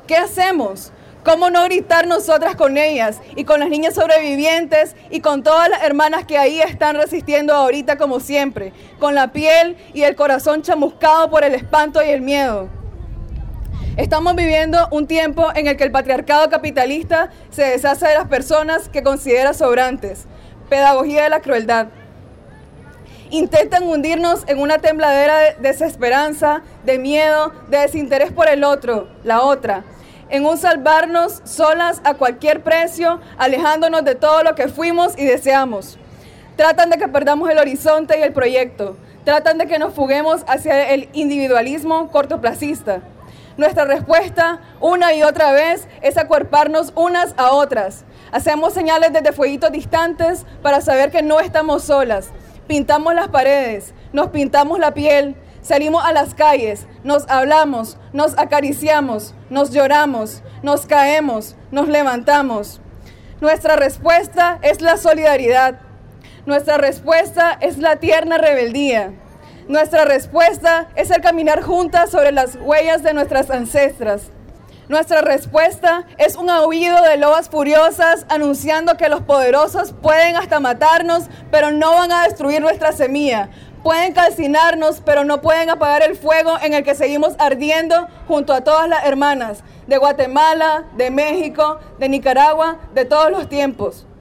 ¿Qué hacemos? ¿Cómo no gritar nosotras con ellas y con las niñas sobrevivientes y con todas las hermanas que ahí están resistiendo ahorita como siempre, con la piel y el corazón chamuscado por el espanto y el miedo? Estamos viviendo un tiempo en el que el patriarcado capitalista se deshace de las personas que considera sobrantes. Pedagogía de la crueldad. Intentan hundirnos en una tembladera de desesperanza, de miedo, de desinterés por el otro, la otra, en un salvarnos solas a cualquier precio, alejándonos de todo lo que fuimos y deseamos. Tratan de que perdamos el horizonte y el proyecto. Tratan de que nos fuguemos hacia el individualismo cortoplacista. Nuestra respuesta, una y otra vez, es acuerparnos unas a otras. Hacemos señales desde fueguitos distantes para saber que no estamos solas. Pintamos las paredes, nos pintamos la piel, salimos a las calles, nos hablamos, nos acariciamos, nos lloramos, nos caemos, nos levantamos. Nuestra respuesta es la solidaridad. Nuestra respuesta es la tierna rebeldía. Nuestra respuesta es el caminar juntas sobre las huellas de nuestras ancestras. Nuestra respuesta es un aullido de lobas furiosas anunciando que los poderosos pueden hasta matarnos, pero no van a destruir nuestra semilla. Pueden calcinarnos, pero no pueden apagar el fuego en el que seguimos ardiendo junto a todas las hermanas de Guatemala, de México, de Nicaragua, de todos los tiempos.